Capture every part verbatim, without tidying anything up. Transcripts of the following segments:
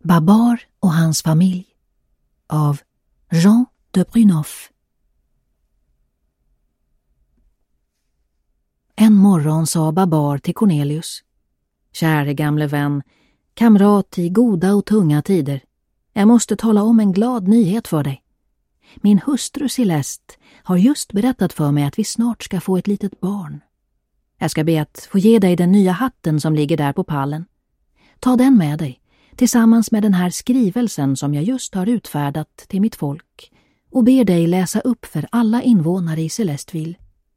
Babar och hans familj av Jean de Brunoff. En morgon sa Babar till Cornelius: Käre gamle vän, kamrat i goda och tunga tider, jag måste tala om en glad nyhet för dig. Min hustru Celeste har just berättat för mig att vi snart ska få ett litet barn. Jag ska be att få ge dig den nya hatten som ligger där på pallen. Ta den med dig, tillsammans med den här skrivelsen som jag just har utfärdat till mitt folk, och ber dig läsa upp för alla invånare i Celestville.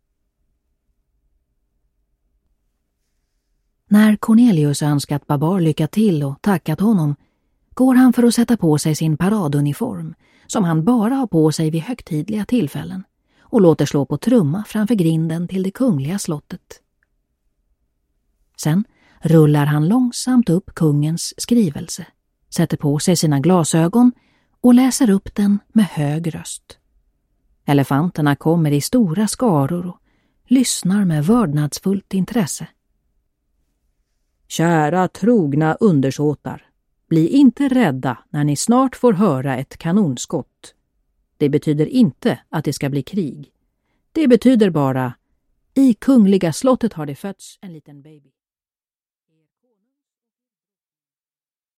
När Cornelius önskat Babar lycka till och tackat honom, går han för att sätta på sig sin paraduniform, som han bara har på sig vid högtidliga tillfällen, och låter slå på trumma framför grinden till det kungliga slottet. Sen rullar han långsamt upp kungens skrivelse, sätter på sig sina glasögon och läser upp den med hög röst. Elefanterna kommer i stora skaror och lyssnar med vördnadsfullt intresse. Kära trogna undersåtar, bli inte rädda när ni snart får höra ett kanonskott. Det betyder inte att det ska bli krig. Det betyder bara: i kungliga slottet har det fötts en liten baby.